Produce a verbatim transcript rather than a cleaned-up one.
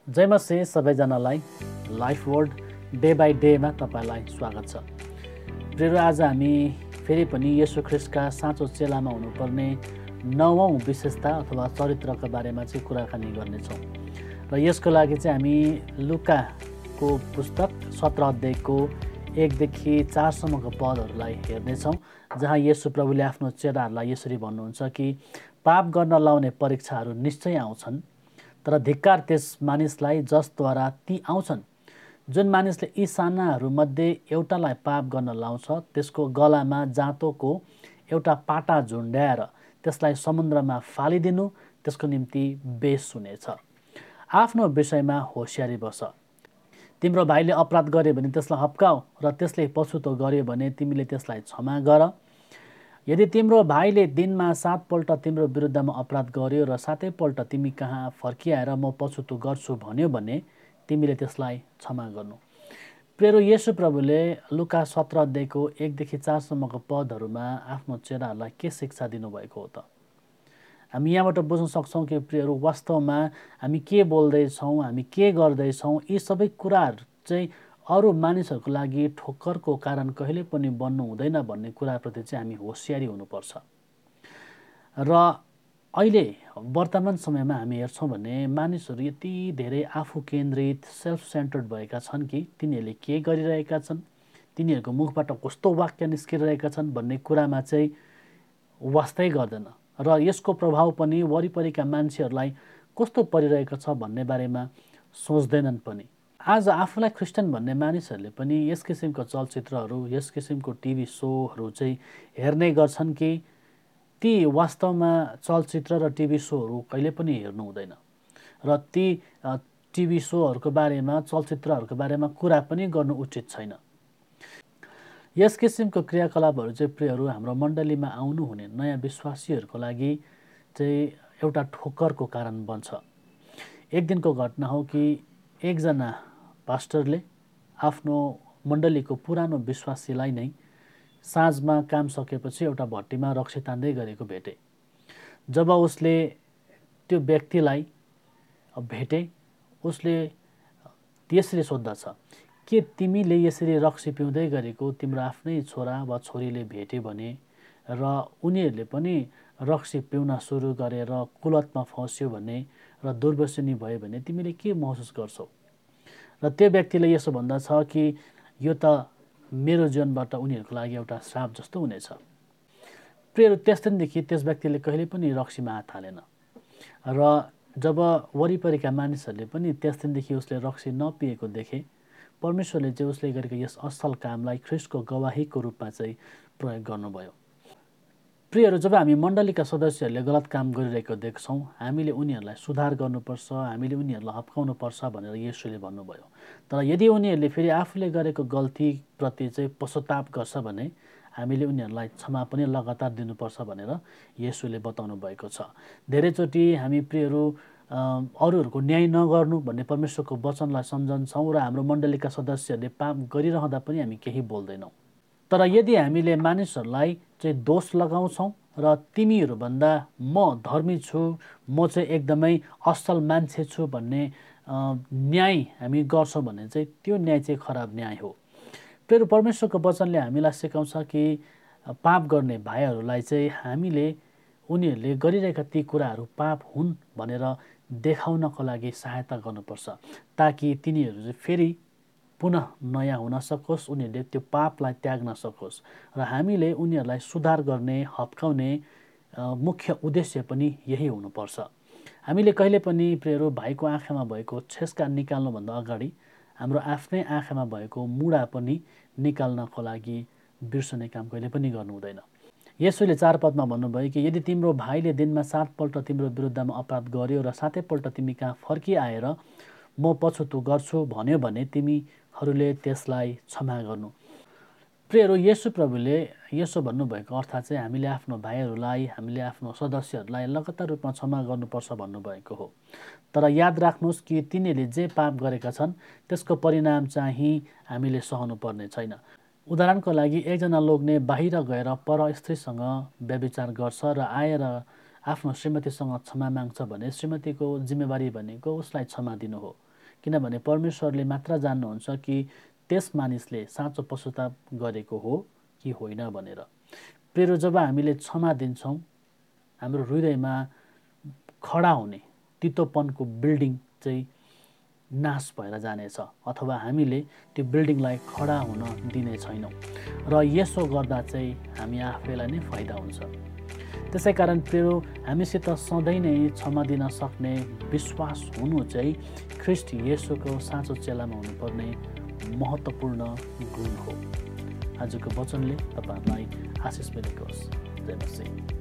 जय मसिह सबैजनालाई life world day by डेमा तपाईँलाई स्वागत छ। प्रिय आज हामी फेरि पनि येशू ख्रीष्टका साँचो चेलामा हुनुपर्ने नवौं विशेषता अथवा चरित्रका बारेमा चाहिँ कुराकानी गर्नेछौँ र यसको लागि चाहिँ हामी लुकाको पुस्तक सत्र अध्यायको एकदेखि चारसम्मको पदहरूलाई हेर्नेछौँ, जहाँ येशू प्रभुले आफ्नो चेलाहरूलाई यसरी भन्नुहुन्छ कि पाप गर्न लाउने परीक्षाहरू निश्चय आउँछन्, तर धिक्कार त्यस मानिसलाई जसद्वारा ती आउँछन्। जुन मानिसले यी सानाहरूमध्ये एउटालाई पाप गर्न लाउँछ, त्यसको गलामा जाँतोको एउटा पाटा झुन्ड्याएर त्यसलाई समुद्रमा फालिदिनु त्यसको निम्ति बेस हुनेछ। आफ्नो विषयमा होसियारी बस। तिम्रो भाइले अपराध गर्यो भने त्यसलाई हप्काऊ र त्यसले पछुतो गर्यो भने तिमीले त्यसलाई क्षमा गर। यदि तिम्रो भाइले दिनमा सातपल्ट तिम्रो विरुद्धमा अपराध गर्यो र सातैपल्ट तिमी कहाँ फर्किआएर म पछुतो गर्छु भन्यो भने तिमीले त्यसलाई क्षमा गर्नु। प्रिय येशू प्रभुले लुका सत्र अध्यायको एकदेखि चारसम्मको पदहरूमा आफ्नो चेलाहरूलाई के शिक्षा दिनुभएको हो त? हामी यहाँबाट बुझ्न सक्छौँ कि प्रियहरू, वास्तवमा हामी के बोल्दैछौँ, हामी के गर्दैछौँ, यी सबै कुराहरू चाहिँ अरू मानिसहरूको लागि ठोक्करको कारण कहिले पनि बन्नु हुँदैन भन्ने कुराप्रति चाहिँ हामी होसियारी हुनुपर्छ। र अहिले वर्तमान समयमा हामी हेर्छौँ भने मानिसहरू यति धेरै आफू केन्द्रित, सेल्फ सेन्टर्ड भएका छन् कि तिनीहरूले के गरिरहेका छन्, तिनीहरूको मुखबाट कस्तो वाक्य निस्किरहेका छन् भन्ने कुरामा चाहिँ वास्तै गर्दैन र यसको प्रभाव पनि वरिपरिका मान्छेहरूलाई कस्तो परिरहेको छ भन्ने बारेमा सोच्दैनन् पनि। आज आफूलाई क्रिस्चियन भन्ने मानिसहरूले पनि यस किसिमको चलचित्रहरू, यस किसिमको टिभी सोहरू चाहिँ हेर्ने गर्छन् कि ती वास्तवमा चलचित्र र टिभी सोहरू कहिले पनि हेर्नु हुँदैन र ती टिभी सोहरूको बारेमा, चलचित्रहरूको बारेमा कुरा पनि गर्नु उचित छैन। यस किसिमको क्रियाकलापहरू चाहिँ प्रियहरू हाम्रो मण्डलीमा आउनुहुने नयाँ विश्वासीहरूको लागि चाहिँ एउटा ठोक्करको कारण बन्छ। एक दिनको घटना हो कि एकजना पास्टरले आफ्नो मण्डलीको पुरानो विश्वासीलाई नै साँझमा काम सकेपछि एउटा भट्टीमा रक्सी तान्दै गरेको भेटे। जब उसले त्यो व्यक्तिलाई भेटे, उसले त्यसरी सोद्धछ, के तिमीले यसरी रक्सी पिउँदै गरेको तिम्रो आफ्नै छोरा वा छोरीले भेट्यो भने र उनीहरूले पनि रक्सी पिउन सुरु गरेर कुलतमा फस्यो भने र दुर्व्यसनी भयो भने तिमीले के महसुस गर्छौ? र त्यो व्यक्तिले यसो भन्दछ कि यो त मेरो जीवनबाट उनीहरूको लागि एउटा श्राप जस्तो हुनेछ। प्रिय त्यस दिनदेखि त्यस व्यक्तिले कहिले पनि रक्सीमा हात हालेन र जब वरिपरिका मानिसहरूले पनि त्यस दिनदेखि उसले रक्सी नपिएको देखे, परमेश्वरले चाहिँ उसले गरेको यस असल कामलाई ख्रीष्टको गवाहीको रूपमा चाहिँ प्रयोग गर्नुभयो। प्रियहरू, जब हामी मण्डलीका सदस्यहरूले गलत काम गरिरहेको देख्छौँ, हामीले उनीहरूलाई सुधार गर्नुपर्छ, हामीले उनीहरूलाई हप्काउनुपर्छ भनेर येशूले भन्नुभयो। तर यदि उनीहरूले फेरि आफूले गरेको गल्तीप्रति चाहिँ पश्चाताप गर्छ भने हामीले उनीहरूलाई क्षमा पनि लगातार दिनुपर्छ भनेर येशूले बताउनु भएको छ। धेरैचोटि हामी प्रियहरू अरूहरूको न्याय नगर्नु भन्ने परमेश्वरको वचनलाई सम्झन्छौँ र हाम्रो मण्डलीका सदस्यहरूले पाप गरिरहँदा पनि हामी केही बोल्दैनौँ। तर यदि हामीले मानिसहरूलाई चाहिँ दोष लगाउँछौँ र तिमीहरूभन्दा म धर्मी छु, म चाहिँ एकदमै असल मान्छे छु भन्ने न्याय हामी गर्छौँ भने चाहिँ त्यो न्याय चाहिँ खराब न्याय हो। फेरि परमेश्वरको वचनले हामीलाई सिकाउँछ कि पाप गर्ने भाइहरूलाई चाहिँ हामीले उनीहरूले गरिरहेका ती कुराहरू पाप हुन् भनेर देखाउनको लागि सहायता गर्नुपर्छ, ताकि तिनीहरू चाहिँ फेरि पुनः नयाँ हुन सकोस्, उनीहरूले त्यो पापलाई त्याग्न सकोस् र हामीले उनीहरूलाई सुधार गर्ने, हप्काउने मुख्य उद्देश्य पनि यही हुनुपर्छ। हामीले कहिले पनि प्रियहरू भाइको आँखामा भएको छेस्का निकाल्नुभन्दा अगाडि हाम्रो आफ्नै आँखामा भएको मुडा पनि निकाल्नको लागि बिर्सने काम कहिले पनि गर्नु हुँदैन। येशूले चार पदमा भन्नुभयो कि यदि तिम्रो भाइले दिनमा सातपल्ट तिम्रो विरुद्धमा अपराध गर्यो र सातैपल्ट तिमी कहाँ फर्किआएर म पछुतो गर्छु भन्यो भने तिमीहरूले त्यसलाई क्षमा गर्नु। प्रियहरू, येशू प्रभुले यसो भन्नुभएको अर्थ चाहिँ हामीले आफ्नो भाइहरूलाई, हामीले आफ्नो सदस्यहरूलाई लगातार रूपमा क्षमा गर्नुपर्छ भन्नुभएको हो। तर याद राख्नुहोस् कि तिनीहरूले जे पाप गरेका छन् त्यसको परिणाम चाहिँ हामीले सहनु पर्ने छैन। उदाहरणको लागि एकजना लोग्ने बाहिर गएर पर स्त्रीसँग व्यभिचार गर्छ र आएर आफ्नो श्रीमतीसँग क्षमा माग्छ भने श्रीमतीको जिम्मेवारी भनेको उसलाई क्षमा दिनु हो। किनभने परमेश्वरले मात्र जान्नुहुन्छ कि त्यस मानिसले साँचो पश्चाताप गरेको हो कि होइन भनेर। प्रिय, जब हामीले क्षमा दिन्छौँ हाम्रो हृदयमा खडा हुने तितोपनको बिल्डिङ चाहिँ नाश भएर जानेछ अथवा हामीले त्यो बिल्डिङलाई खडा हुन दिने छैनौँ र यसो गर्दा चाहिँ हामी आफैलाई नै फाइदा हुन्छ। त्यसै कारण प्रिय, हामीसित सधैँ नै क्षमा दिन सक्ने विश्वास हुनु चाहिँ ख्रीष्ट येशूको साँचो चेलामा हुनुपर्ने महत्त्वपूर्ण गुण हो। आजको वचनले तपाईँहरूलाई आशिष मिलेको होस्। जय मसीह।